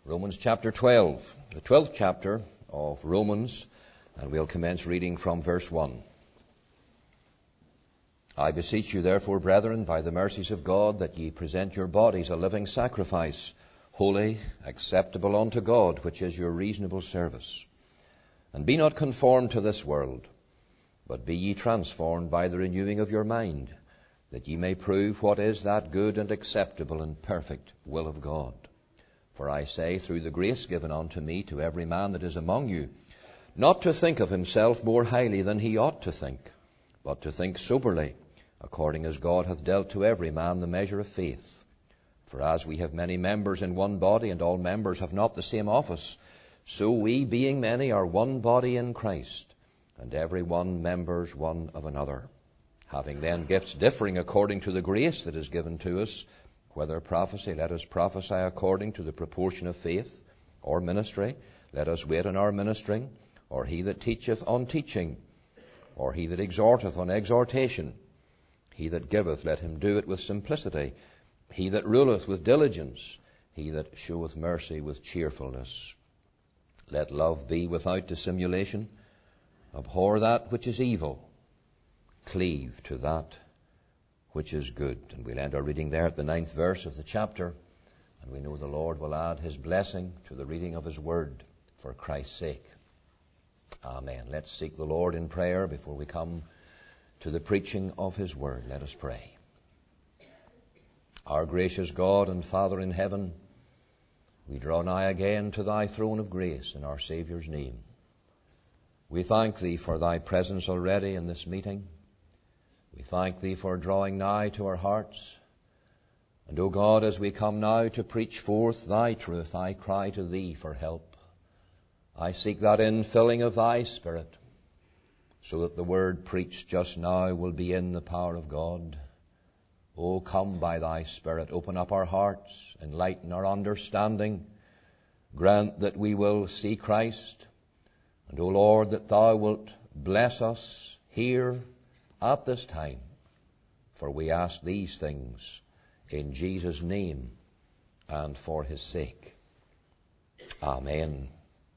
Romans chapter 12, the 12th chapter of Romans, and we'll commence reading from verse 1. I beseech you therefore, brethren, by the mercies of God, that ye present your bodies a living sacrifice, holy, acceptable unto God, which is your reasonable service. And be not conformed to this world, but be ye transformed by the renewing of your mind, that ye may prove what is that good and acceptable and perfect will of God. For I say, through the grace given unto me, to every man that is among you, not to think of himself more highly than he ought to think, but to think soberly, according as God hath dealt to every man the measure of faith. For as we have many members in one body, and all members have not the same office, so we, being many, are one body in Christ, and every one members one of another. Having then gifts differing according to the grace that is given to us, whether prophecy, let us prophesy according to the proportion of faith, or ministry, let us wait on our ministering, or he that teacheth on teaching, or he that exhorteth on exhortation. He that giveth, let him do it with simplicity. He that ruleth with diligence. He that showeth mercy with cheerfulness. Let love be without dissimulation. Abhor that which is evil. Cleave to that which is good. And we'll end our reading there at the 9th verse of the chapter. And we know the Lord will add his blessing to the reading of his word for Christ's sake. Amen. Let's seek the Lord in prayer before we come to the preaching of his word. Let us pray. Our gracious God and Father in heaven, we draw nigh again to thy throne of grace in our Saviour's name. We thank thee for thy presence already in this meeting. We thank thee for drawing nigh to our hearts. And, O God, as we come now to preach forth thy truth, I cry to thee for help. I seek that infilling of thy Spirit, so that the word preached just now will be in the power of God. O come by thy Spirit, open up our hearts, enlighten our understanding, grant that we will see Christ, and, O Lord, that thou wilt bless us here at this time, for we ask these things in Jesus' name and for his sake. Amen.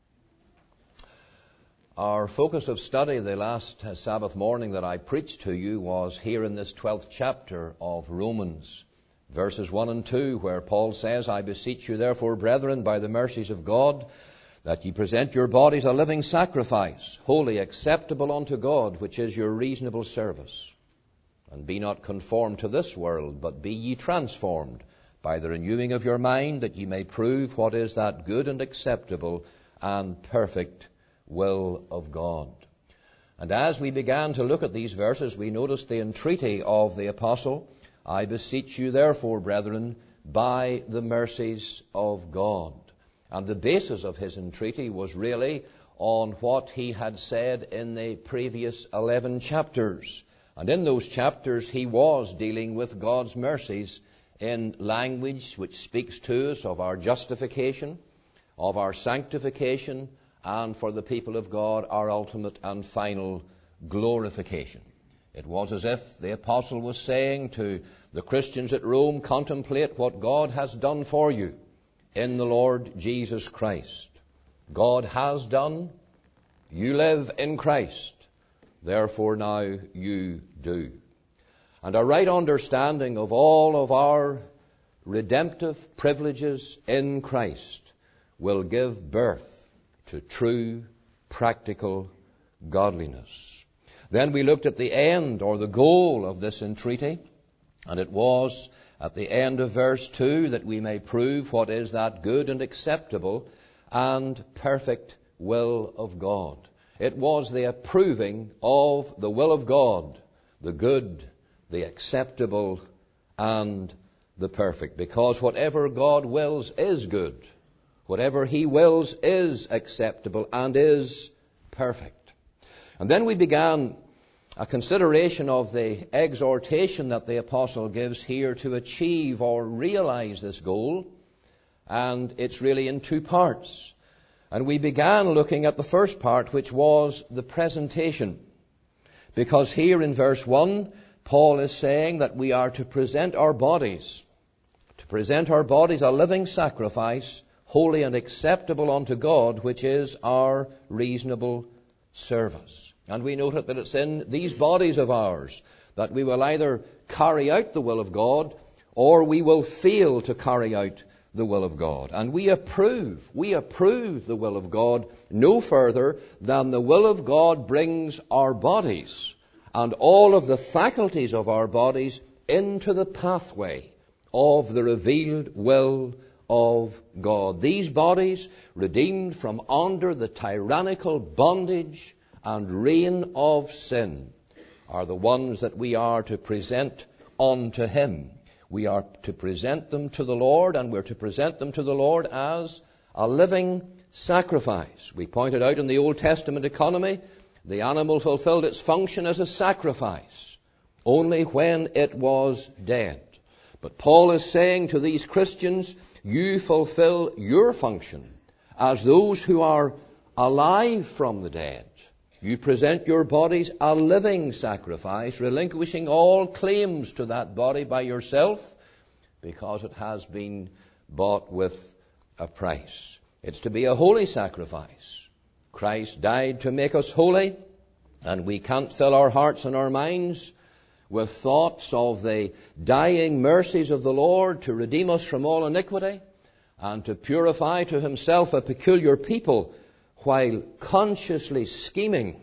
Our focus of study the last Sabbath morning that I preached to you was here in this 12th chapter of Romans, verses 1 and 2, where Paul says, I beseech you therefore, brethren, by the mercies of God, that ye present your bodies a living sacrifice, holy, acceptable unto God, which is your reasonable service. And be not conformed to this world, but be ye transformed by the renewing of your mind, that ye may prove what is that good and acceptable and perfect will of God. And as we began to look at these verses, we noticed the entreaty of the apostle, I beseech you therefore, brethren, by the mercies of God. And the basis of his entreaty was really on what he had said in the previous 11 chapters. And in those chapters he was dealing with God's mercies in language which speaks to us of our justification, of our sanctification, and for the people of God, our ultimate and final glorification. It was as if the apostle was saying to the Christians at Rome, contemplate what God has done for you in the Lord Jesus Christ. God has done. You live in Christ. Therefore now you do. And a right understanding of all of our redemptive privileges in Christ will give birth to true, practical godliness. Then we looked at the end, or the goal of this entreaty, and it was at the end of verse 2 that we may prove what is that good and acceptable and perfect will of God. It was the approving of the will of God, the good, the acceptable, and the perfect. Because whatever God wills is good. Whatever he wills is acceptable and is perfect. And then we began a consideration of the exhortation that the apostle gives here to achieve or realize this goal. And it's really in two parts. And we began looking at the first part, which was the presentation. Because here in verse 1, Paul is saying that we are to present our bodies a living sacrifice, holy and acceptable unto God, which is our reasonable service. And we noted that it's in these bodies of ours that we will either carry out the will of God or we will fail to carry out the will of God. And we approve the will of God no further than the will of God brings our bodies and all of the faculties of our bodies into the pathway of the revealed will of God. These bodies, redeemed from under the tyrannical bondage and reign of sin, are the ones that we are to present unto Him. We are to present them to the Lord, and we're to present them to the Lord as a living sacrifice. We pointed out in the Old Testament economy, the animal fulfilled its function as a sacrifice only when it was dead. But Paul is saying to these Christians, you fulfill your function as those who are alive from the dead. You present your bodies a living sacrifice, relinquishing all claims to that body by yourself, because it has been bought with a price. It's to be a holy sacrifice. Christ died to make us holy, and we can't fill our hearts and our minds with thoughts of the dying mercies of the Lord to redeem us from all iniquity and to purify to Himself a peculiar people, while consciously scheming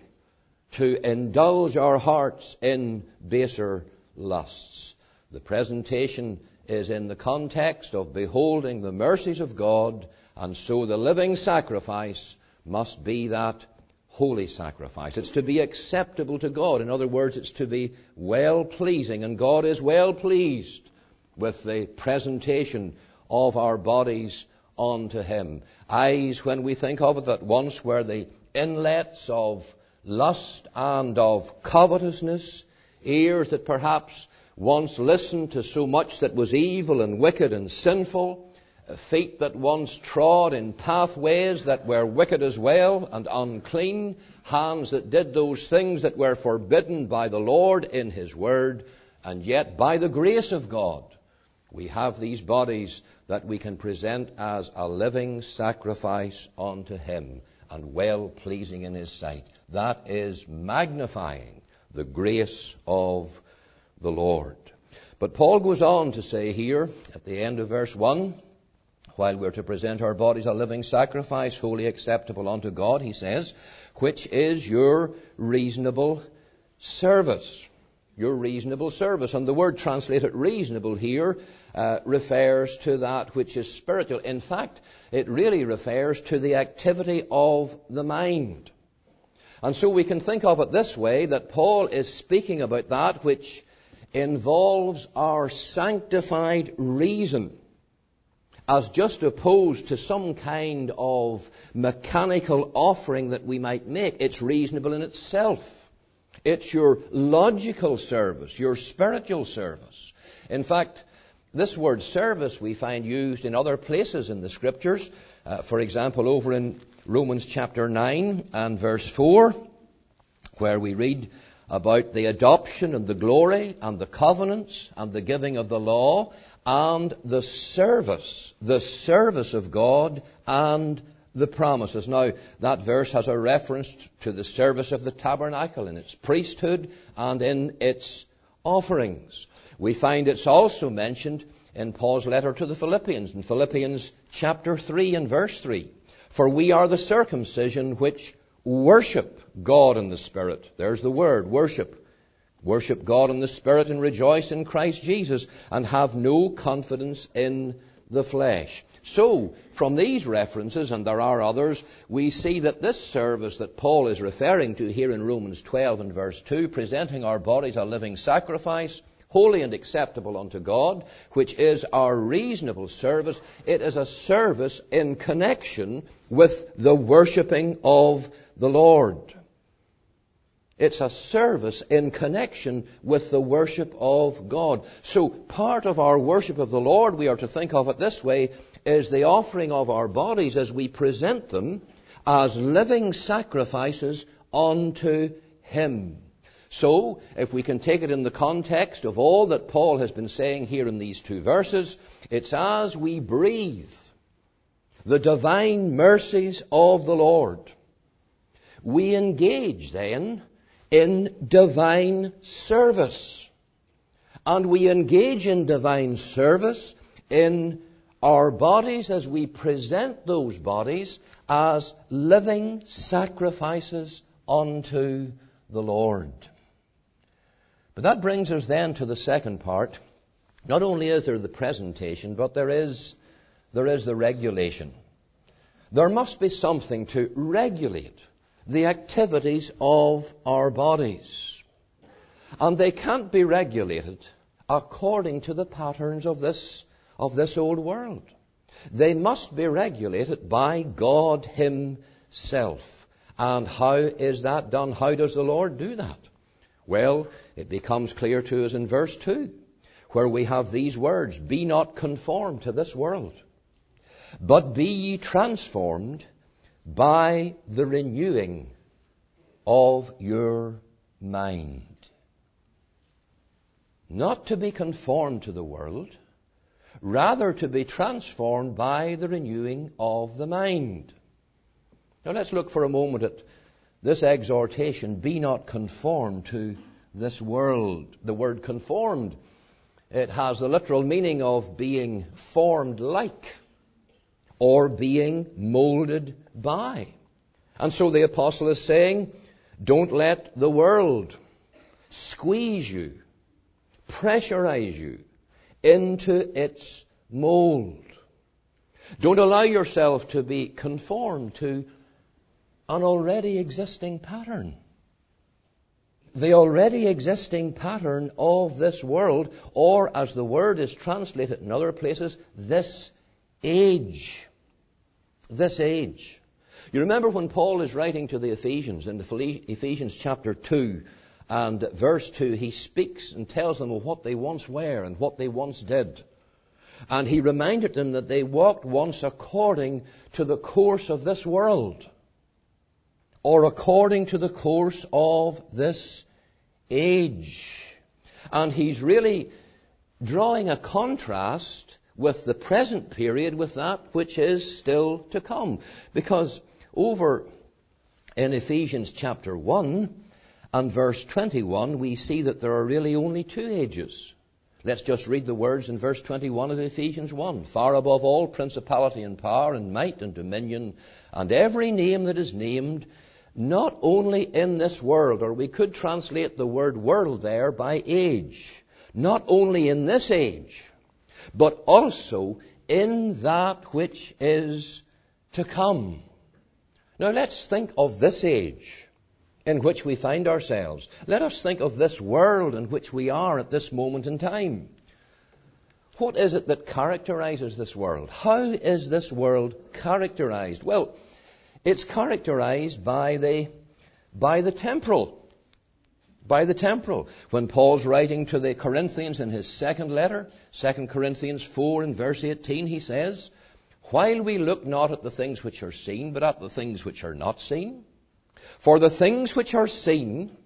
to indulge our hearts in baser lusts. The presentation is in the context of beholding the mercies of God, and so the living sacrifice must be that holy sacrifice. It's to be acceptable to God. In other words, it's to be well-pleasing, and God is well pleased with the presentation of our bodies unto Him. Eyes, when we think of it, that once were the inlets of lust and of covetousness. Ears that perhaps once listened to so much that was evil and wicked and sinful. Feet that once trod in pathways that were wicked as well and unclean. Hands that did those things that were forbidden by the Lord in His Word. And yet, by the grace of God, we have these bodies that we can present as a living sacrifice unto Him, and well-pleasing in His sight. That is magnifying the grace of the Lord. But Paul goes on to say here, at the end of verse 1, while we're to present our bodies a living sacrifice, wholly acceptable unto God, he says, which is your reasonable service. Your reasonable service. And the word translated reasonable here refers to that which is spiritual. In fact, it really refers to the activity of the mind. And so we can think of it this way, that Paul is speaking about that which involves our sanctified reason, as just opposed to some kind of mechanical offering that we might make. It's reasonable in itself. It's your logical service, your spiritual service. In fact, this word service we find used in other places in the Scriptures. For example, over in Romans chapter 9 and verse 4, where we read about the adoption and the glory and the covenants and the giving of the law and the service of God and the promises. Now, that verse has a reference to the service of the tabernacle in its priesthood and in its offerings. We find it's also mentioned in Paul's letter to the Philippians, in Philippians chapter 3 and verse 3. For we are the circumcision which worship God in the Spirit. There's the word, worship. Worship God in the Spirit and rejoice in Christ Jesus, and have no confidence in the flesh. So, from these references, and there are others, we see that this service that Paul is referring to here in Romans 12 and verse 2, presenting our bodies a living sacrifice, holy and acceptable unto God, which is our reasonable service, it is a service in connection with the worshipping of the Lord. It's a service in connection with the worship of God. So part of our worship of the Lord, we are to think of it this way, is the offering of our bodies as we present them as living sacrifices unto Him. So, if we can take it in the context of all that Paul has been saying here in these two verses, it's as we breathe, the divine mercies of the Lord, we engage then in divine service. And we engage in divine service in our bodies as we present those bodies as living sacrifices unto the Lord. But that brings us then to the second part. Not only is there the presentation, but there is the regulation. There must be something to regulate the activities of our bodies. And they can't be regulated according to the patterns of this old world. They must be regulated by God Himself. And how is that done? How does the Lord do that? Well, it becomes clear to us in verse 2, where we have these words, "Be not conformed to this world, but be ye transformed by the renewing of your mind." Not to be conformed to the world, rather to be transformed by the renewing of the mind. Now let's look for a moment at this exhortation, "Be not conformed to this world." The word conformed, it has the literal meaning of being formed like, or being molded by. And so the apostle is saying, don't let the world squeeze you, pressurize you into its mold. Don't allow yourself to be conformed to an already existing pattern. The already existing pattern of this world, or as the word is translated in other places, this age. This age. You remember when Paul is writing to the Ephesians, in Ephesians chapter 2 and verse 2, he speaks and tells them of what they once were and what they once did. And he reminded them that they walked once according to the course of this world, or according to the course of this age. And he's really drawing a contrast with the present period with that which is still to come. Because over in Ephesians chapter 1 and verse 21, we see that there are really only two ages. Let's just read the words in verse 21 of Ephesians 1. "Far above all principality and power and might and dominion and every name that is named, not only in this world," or we could translate the word world there by age, "not only in this age, but also in that which is to come." Now let's think of this age in which we find ourselves. Let us think of this world in which we are at this moment in time. What is it that characterizes this world? How is this world characterized? Well, it's characterized by the temporal. By the temporal. When Paul's writing to the Corinthians in his second letter, 2 Corinthians 4 and verse 18, he says, "While we look not at the things which are seen, but at the things which are not seen. For the things which are seen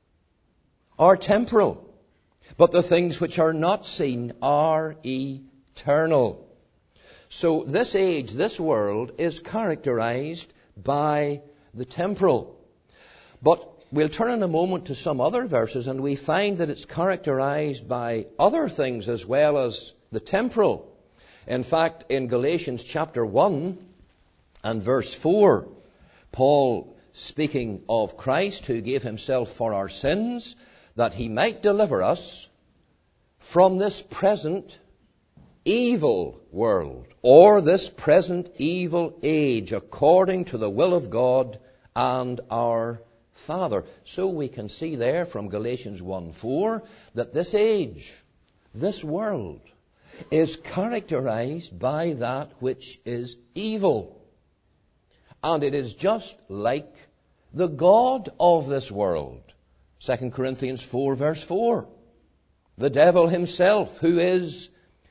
are temporal, but the things which are not seen are eternal." So this age, this world, is characterized by the temporal. But we'll turn in a moment to some other verses, and we find that it's characterized by other things as well as the temporal. In fact, in Galatians chapter 1 and verse 4, Paul, speaking of Christ who gave himself for our sins, that he might deliver us from this present evil world, or this present evil age, according to the will of God and our Father. So we can see there from Galatians 1:4 that this age, this world, is characterized by that which is evil. And it is just like the God of this world. 2 Corinthians 4 verse 4. The devil himself, who is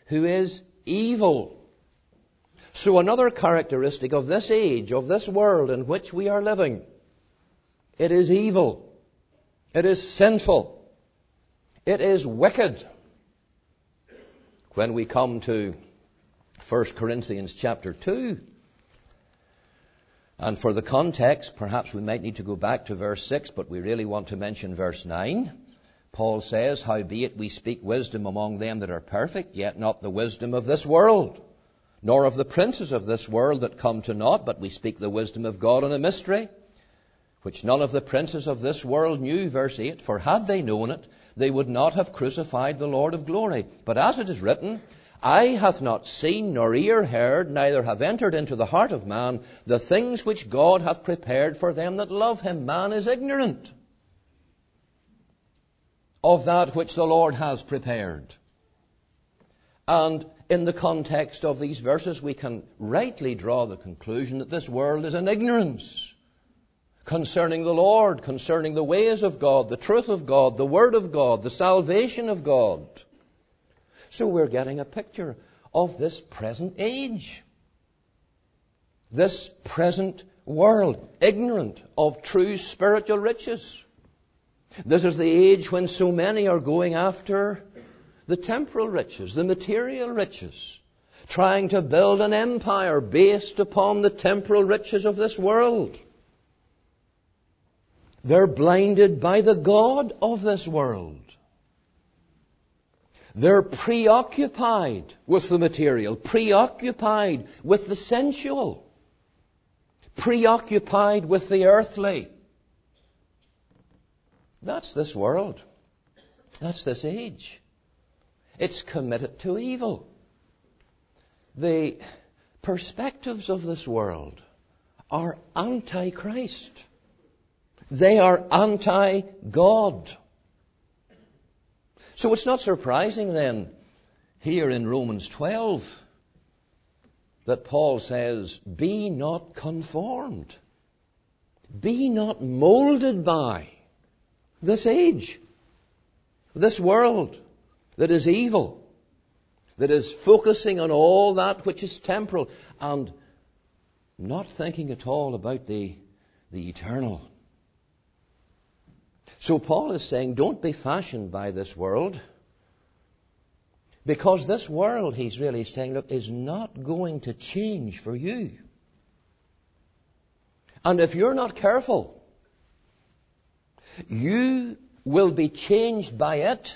evil. So another characteristic of this age, of this world in which we are living, it is evil. It is sinful. It is wicked. When we come to 1 Corinthians chapter 2 And for the context, perhaps we might need to go back to verse 6, but we really want to mention verse 9. Paul says, howbeit we speak wisdom among them that are perfect, yet not the wisdom of this world, nor of the princes of this world that come to naught, but we speak the wisdom of God in a mystery, which none of the princes of this world knew, verse 8. For had they known it, they would not have crucified the Lord of glory. But as it is written, eye hath not seen, nor ear heard, neither have entered into the heart of man the things which God hath prepared for them that love him. Man is ignorant of that which the Lord has prepared. And in the context of these verses, we can rightly draw the conclusion that this world is in ignorance concerning the Lord, concerning the ways of God, the truth of God, the Word of God, the salvation of God. So we're getting a picture of this present age, this present world, ignorant of true spiritual riches. This is the age when so many are going after the temporal riches, the material riches, trying to build an empire based upon the temporal riches of this world. They're blinded by the God of this world. They're preoccupied with the material, preoccupied with the sensual, preoccupied with the earthly. That's this world. That's this age. It's committed to evil. The perspectives of this world are anti-Christ. They are anti-God. So it's not surprising then, here in Romans 12, that Paul says, be not conformed. Be not molded by this age, this world that is evil, that is focusing on all that which is temporal and not thinking at all about the eternal. So Paul is saying, don't be fashioned by this world, because this world, he's really saying, look, is not going to change for you. And if you're not careful, you will be changed by it,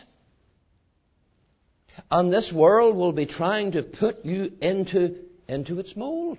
and this world will be trying to put you into its mold.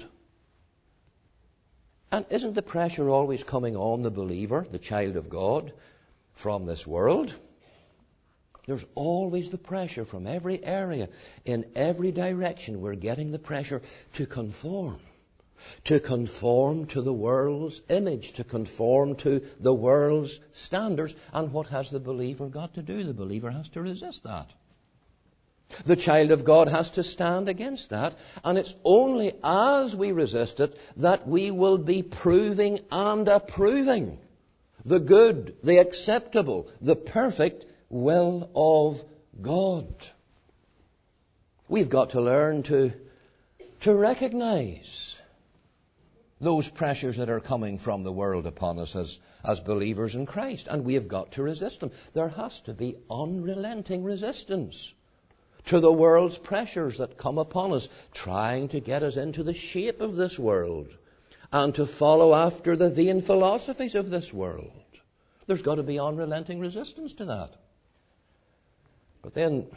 And isn't the pressure always coming on the believer, the child of God, from this world? There's always the pressure from every area, in every direction. We're getting the pressure to conform to the world's image, to conform to the world's standards. And what has the believer got to do? The believer has to resist that. The child of God has to stand against that. And it's only as we resist it that we will be proving and approving the good, the acceptable, the perfect will of God. We've got to learn to recognize those pressures that are coming from the world upon us as believers in Christ. And we have got to resist them. There has to be unrelenting resistance to the world's pressures that come upon us, trying to get us into the shape of this world and to follow after the vain philosophies of this world. There's got to be unrelenting resistance to that. But then,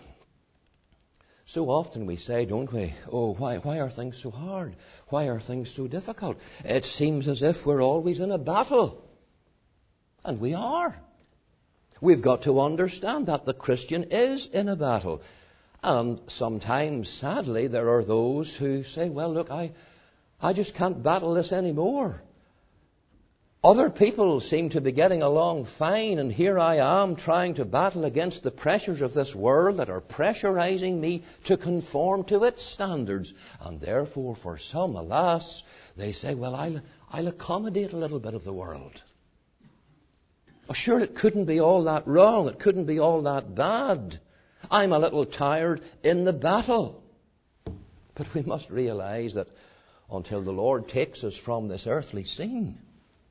so often we say, don't we, oh, why are things so hard? Why are things so difficult? It seems as if we're always in a battle. And we are. We've got to understand that the Christian is in a battle. And sometimes, sadly, there are those who say, well, look, I just can't battle this anymore. Other people seem to be getting along fine, and here I am trying to battle against the pressures of this world that are pressurizing me to conform to its standards. And therefore, for some, alas, they say, well, I'll accommodate a little bit of the world. Oh, sure, it couldn't be all that wrong. It couldn't be all that bad. I'm a little tired in the battle. But we must realize that until the Lord takes us from this earthly scene,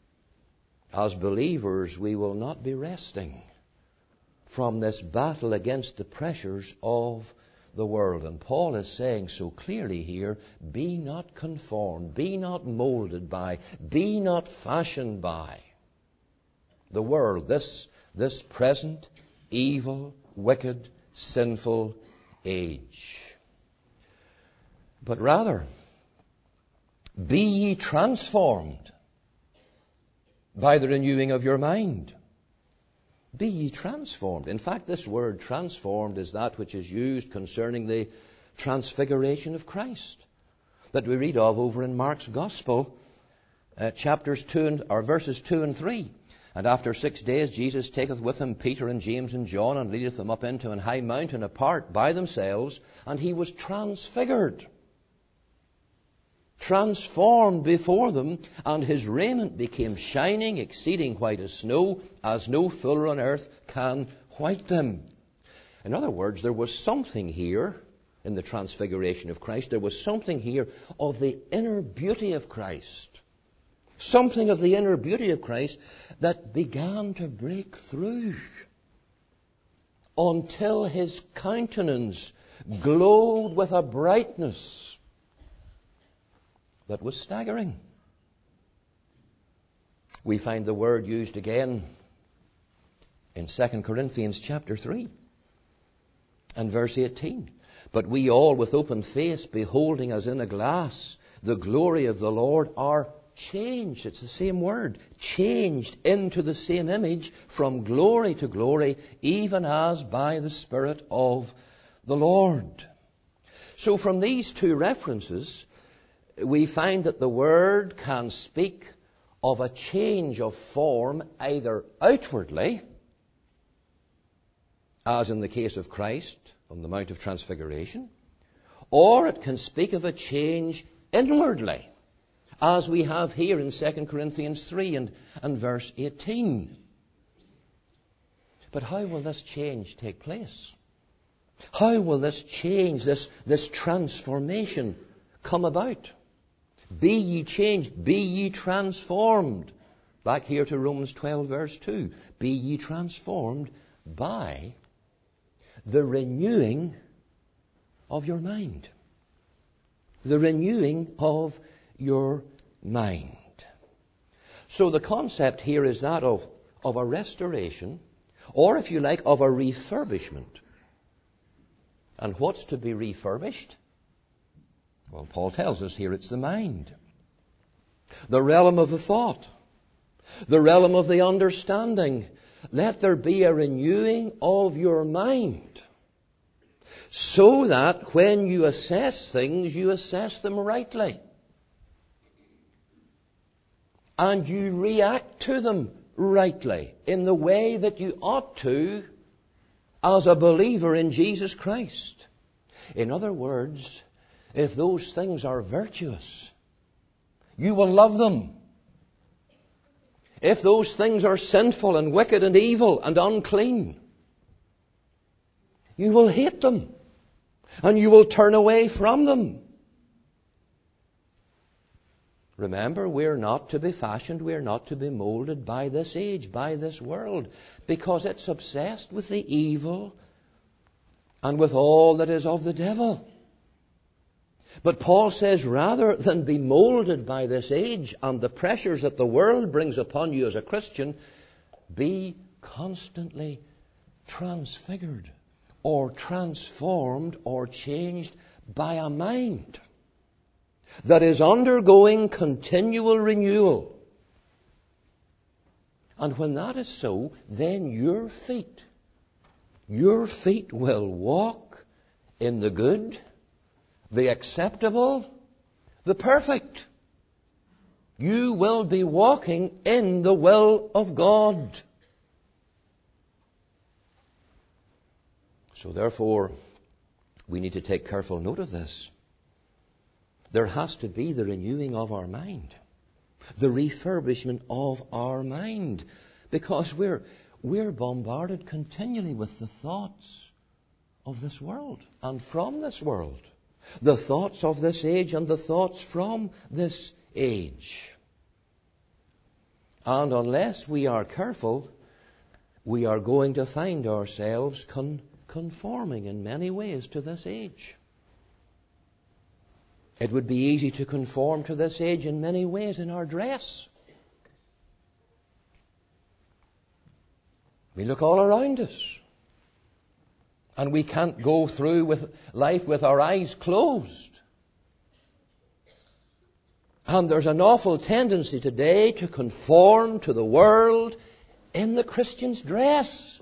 as believers, we will not be resting from this battle against the pressures of the world. And Paul is saying so clearly here, be not conformed, be not molded by, be not fashioned by the world, this present, evil, wicked, sinful age. But rather, be ye transformed by the renewing of your mind. Be ye transformed. In fact, this word transformed is that which is used concerning the transfiguration of Christ that we read of over in Mark's Gospel, verses 2 and 3. And after 6 days Jesus taketh with him Peter and James and John, and leadeth them up into an high mountain apart by themselves, and he was transfigured, transformed before them, and his raiment became shining, exceeding white as snow, as no fuller on earth can white them. In other words, there was something here in the transfiguration of Christ. There was something here of the inner beauty of Christ. Something of the inner beauty of Christ that began to break through until his countenance glowed with a brightness that was staggering. We find the word used again in 2 Corinthians chapter 3 and verse 18. But we all with open face, beholding as in a glass the glory of the Lord, are changed. It's the same word. Changed into the same image from glory to glory, even as by the Spirit of the Lord. So from these two references, we find that the word can speak of a change of form either outwardly, as in the case of Christ on the Mount of Transfiguration, or it can speak of a change inwardly, as we have here in 2 Corinthians 3 and verse 18. But how will this change take place? How will this change, this transformation come about? Be ye changed, be ye transformed. Back here to Romans 12 verse 2. Be ye transformed by the renewing of your mind. The renewing of your mind. So the concept here is that of a restoration, or if you like, of a refurbishment. And what's to be refurbished? Well, Paul tells us here it's the mind. The realm of the thought. The realm of the understanding. Let there be a renewing of your mind, so that when you assess things, you assess them rightly. And you react to them rightly, in the way that you ought to as a believer in Jesus Christ. In other words, if those things are virtuous, you will love them. If those things are sinful and wicked and evil and unclean, you will hate them and you will turn away from them. Remember, we're not to be fashioned, we're not to be molded by this age, by this world, because it's obsessed with the evil and with all that is of the devil. But Paul says, rather than be molded by this age and the pressures that the world brings upon you as a Christian, be constantly transfigured or transformed or changed by a mind that is undergoing continual renewal. And when that is so, then your feet will walk in the good, the acceptable, the perfect. You will be walking in the will of God. So therefore, we need to take careful note of this. There has to be the renewing of our mind, the refurbishment of our mind, because we're bombarded continually with the thoughts of this world and from this world. The thoughts of this age and the thoughts from this age. And unless we are careful, we are going to find ourselves conforming in many ways to this age. It would be easy to conform to this age in many ways in our dress. We look all around us, and we can't go through with life with our eyes closed. And there's an awful tendency today to conform to the world in the Christian's dress.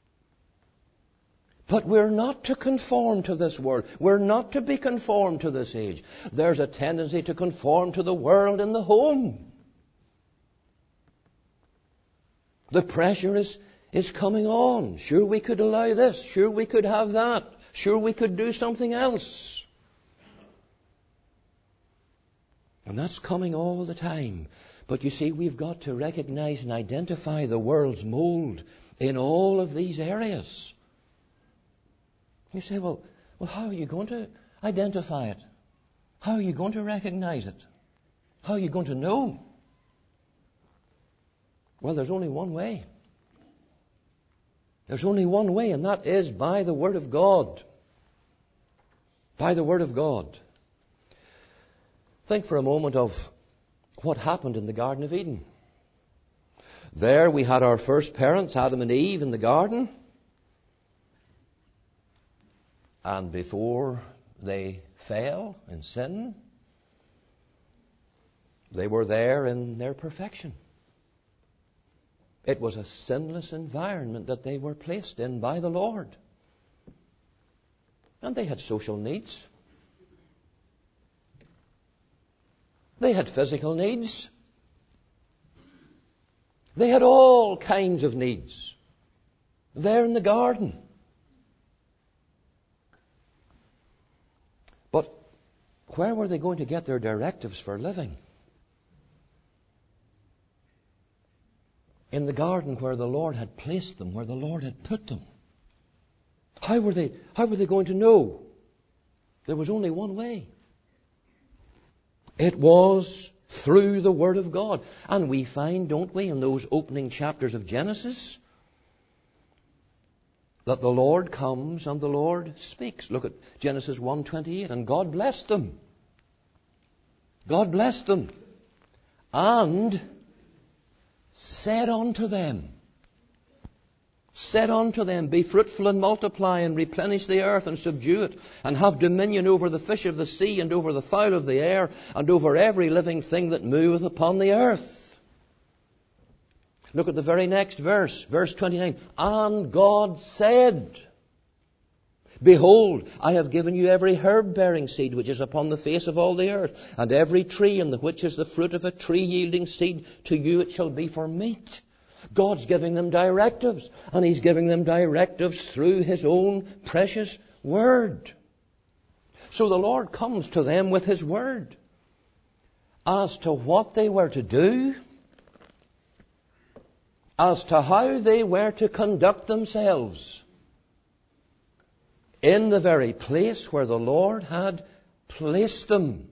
But we're not to conform to this world. We're not to be conformed to this age. There's a tendency to conform to the world in the home. The pressure is coming on. Sure, we could allow this. Sure, we could have that. Sure, we could do something else. And that's coming all the time. But you see, we've got to recognize and identify the world's mold in all of these areas. You say, well, how are you going to identify it? How are you going to recognize it? How are you going to know? Well, there's only one way. There's only one way, and that is by the Word of God. By the Word of God. Think for a moment of what happened in the Garden of Eden. There we had our first parents, Adam and Eve, in the garden. And before they fell in sin, they were there in their perfection. It was a sinless environment that they were placed in by the Lord. And they had social needs. They had physical needs. They had all kinds of needs there in the garden. But where were they going to get their directives for living? In the garden where the Lord had placed them, where the Lord had put them. How were they going to know? There was only one way. It was through the Word of God. And we find, don't we, in those opening chapters of Genesis, that the Lord comes and the Lord speaks. Look at Genesis 1:28. And God blessed them. God blessed them. And said unto them, be fruitful and multiply and replenish the earth and subdue it and have dominion over the fish of the sea and over the fowl of the air and over every living thing that moveth upon the earth. Look at the very next verse, verse 29. And God said, behold, I have given you every herb-bearing seed which is upon the face of all the earth, and every tree in the which is the fruit of a tree yielding seed, to you it shall be for meat. God's giving them directives, and He's giving them directives through His own precious Word. So the Lord comes to them with His Word as to what they were to do, as to how they were to conduct themselves in the very place where the Lord had placed them.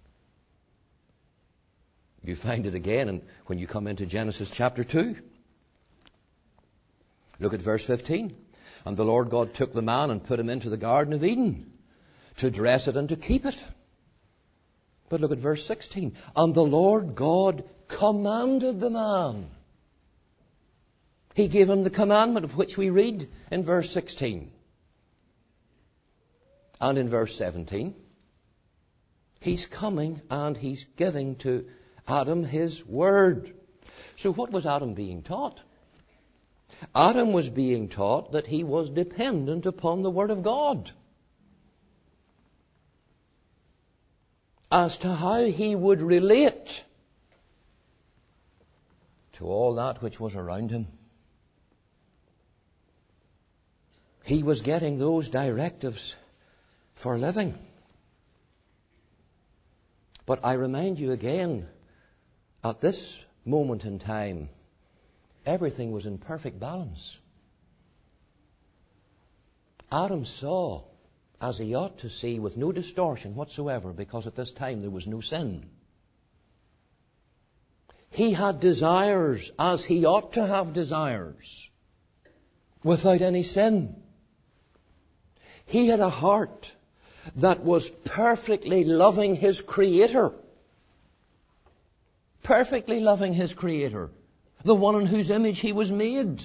You find it again when you come into Genesis chapter 2. Look at verse 15. And the Lord God took the man and put him into the Garden of Eden to dress it and to keep it. But look at verse 16. And the Lord God commanded the man. He gave him the commandment of which we read in verse 16. And in verse 17, He's coming and He's giving to Adam His Word. So what was Adam being taught? Adam was being taught that he was dependent upon the Word of God as to how he would relate to all that which was around him. He was getting those directives for living. But I remind you again, at this moment in time, everything was in perfect balance. Adam saw as he ought to see, with no distortion whatsoever, because at this time there was no sin. He had desires as he ought to have desires, without any sin. He had a heart that was perfectly loving his Creator. Perfectly loving his Creator, the one in whose image he was made.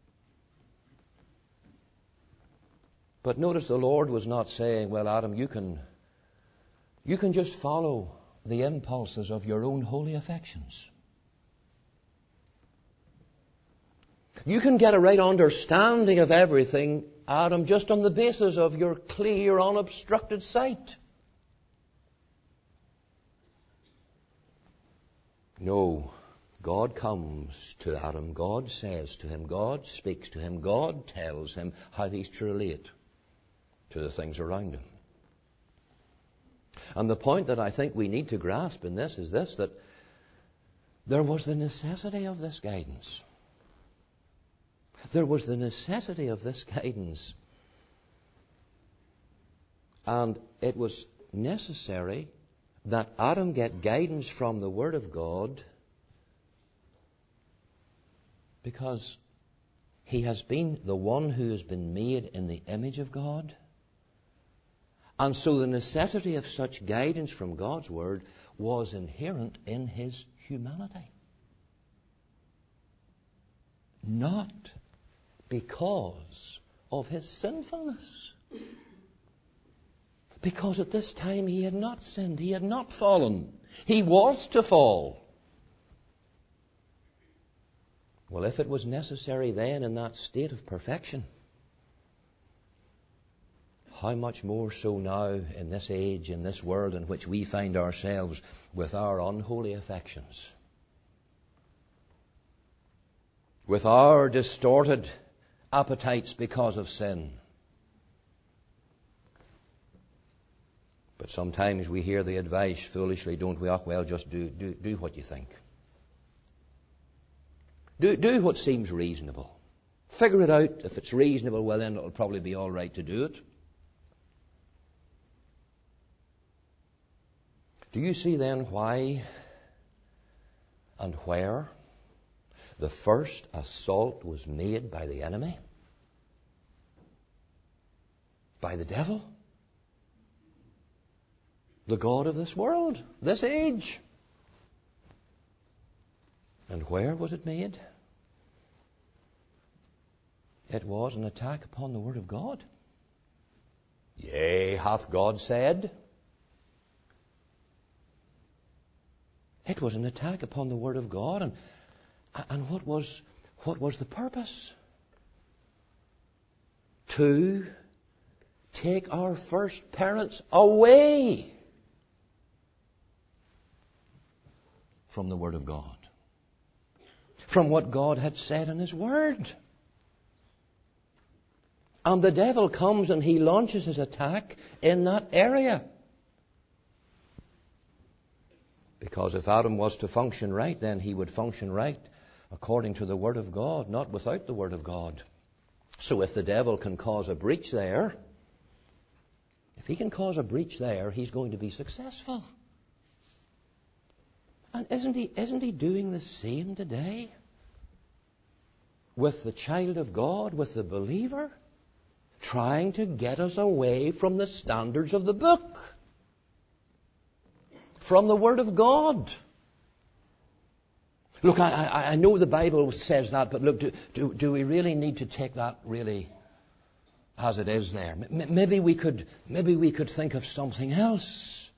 But notice the Lord was not saying, well, Adam, you can just follow the impulses of your own holy affections. You can get a right understanding of everything, Adam, just on the basis of your clear, unobstructed sight. No, God comes to Adam, God says to him, God speaks to him, God tells him how he's to relate to the things around him. And the point that I think we need to grasp in this is this, that there was the necessity of this guidance. There was the necessity of this guidance. And it was necessary that Adam get guidance from the Word of God, because he has been the one who has been made in the image of God. And so the necessity of such guidance from God's Word was inherent in his humanity. Not because of his sinfulness. Because at this time he had not sinned, he had not fallen. He was to fall. Well, if it was necessary then in that state of perfection, how much more so now in this age, in this world in which we find ourselves with our unholy affections, with our distorted appetites because of sin. But sometimes we hear the advice foolishly, don't we? Oh, well, just do what you think. Do what seems reasonable. Figure it out. If it's reasonable, well, then it'll probably be all right to do it. Do you see then why and where the first assault was made by the enemy? By the devil? The god of this world, this age. And where was it made? It was an attack upon the Word of God. Yea, hath God said? It was an attack upon the Word of God. And what was the purpose? To take our first parents away from the Word of God, from what God had said in His Word. And the devil comes and he launches his attack in that area. Because if Adam was to function right, then he would function right according to the Word of God, not without the Word of God. So if the devil can cause a breach there, if he can cause a breach there, he's going to be successful. And isn't he doing the same today? With the child of God, with the believer? Trying to get us away from the standards of the book. From the Word of God. Look, I know the Bible says that, but look, do we really need to take that really as it is there? Maybe we could think of something else.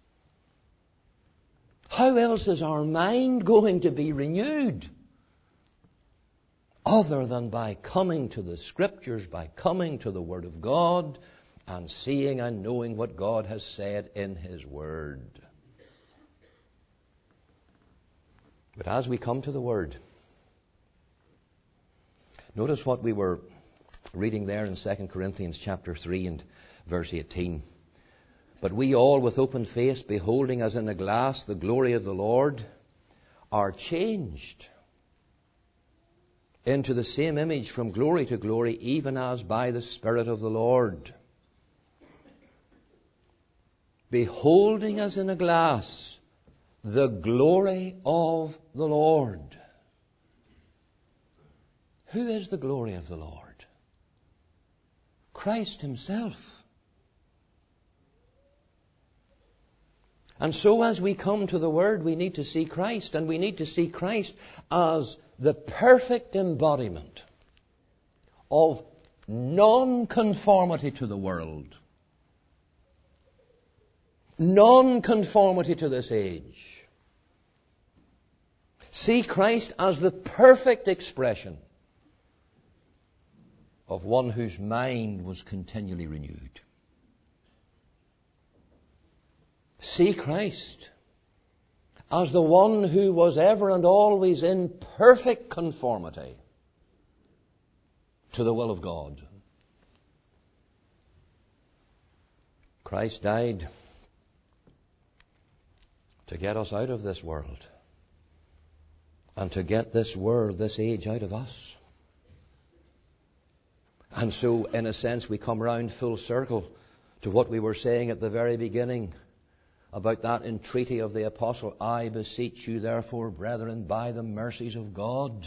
How else is our mind going to be renewed? Other than by coming to the Scriptures, by coming to the Word of God, and seeing and knowing what God has said in His Word. But as we come to the Word, notice what we were reading there in 2 Corinthians chapter 3 and verse 18. But we all with open face, beholding as in a glass the glory of the Lord, are changed into the same image from glory to glory, even as by the Spirit of the Lord. Beholding as in a glass the glory of the Lord. Who is the glory of the Lord? Christ Himself. And so as we come to the Word, we need to see Christ, and we need to see Christ as the perfect embodiment of non-conformity to the world, non-conformity to this age. See Christ as the perfect expression of one whose mind was continually renewed. See Christ as the one who was ever and always in perfect conformity to the will of God. Christ died to get us out of this world and to get this world, this age, out of us. And so, in a sense, we come round full circle to what we were saying at the very beginning about that entreaty of the apostle, I beseech you, therefore, brethren, by the mercies of God.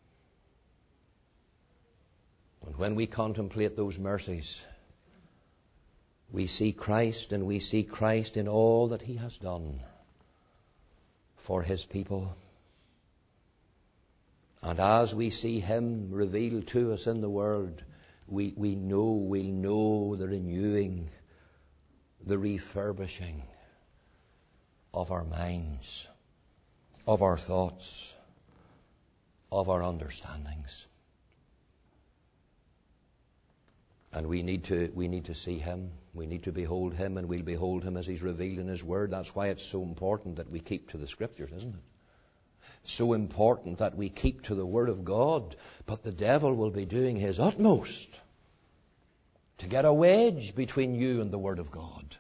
And when we contemplate those mercies, we see Christ, and we see Christ in all that he has done for his people. And as we see him revealed to us in the Word, we know the renewing, the refurbishing of our minds, of our thoughts, of our understandings. And we need to see him. We need to behold him, and we'll behold him as he's revealed in his Word. That's why it's so important that we keep to the Scriptures, isn't it? So important that we keep to the Word of God. But the devil will be doing his utmost to get a wedge between you and the Word of God.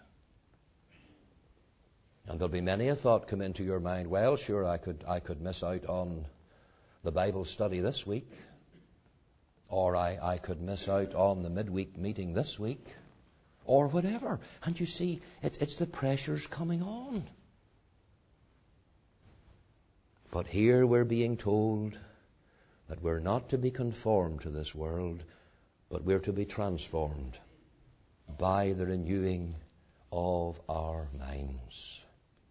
And there'll be many a thought come into your mind, well, sure, I could miss out on the Bible study this week. Or I could miss out on the midweek meeting this week. Or whatever. And you see, it's the pressures coming on. But here we're being told that we're not to be conformed to this world, but we're to be transformed by the renewing of our minds.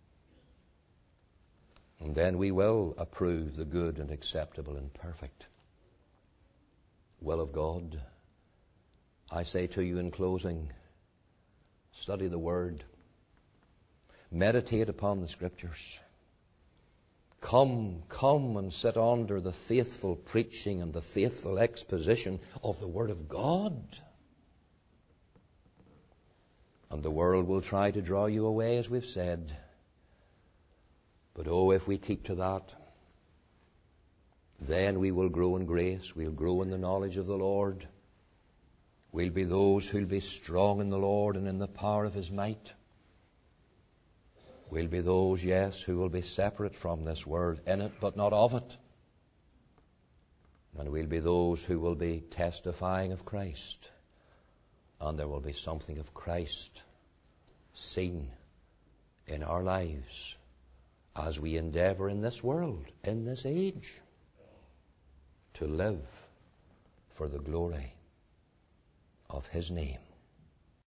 And then we will approve the good and acceptable and perfect will of God. I say to you in closing, study the Word. Meditate upon the Scriptures. Come and sit under the faithful preaching and the faithful exposition of the Word of God. And the world will try to draw you away, as we've said. But if we keep to that, then we will grow in grace. We'll grow in the knowledge of the Lord. We'll be those who'll be strong in the Lord and in the power of his might. We'll be those, yes, who will be separate from this world, in it but not of it. And we'll be those who will be testifying of Christ. And there will be something of Christ seen in our lives as we endeavor in this world, in this age, to live for the glory of his name.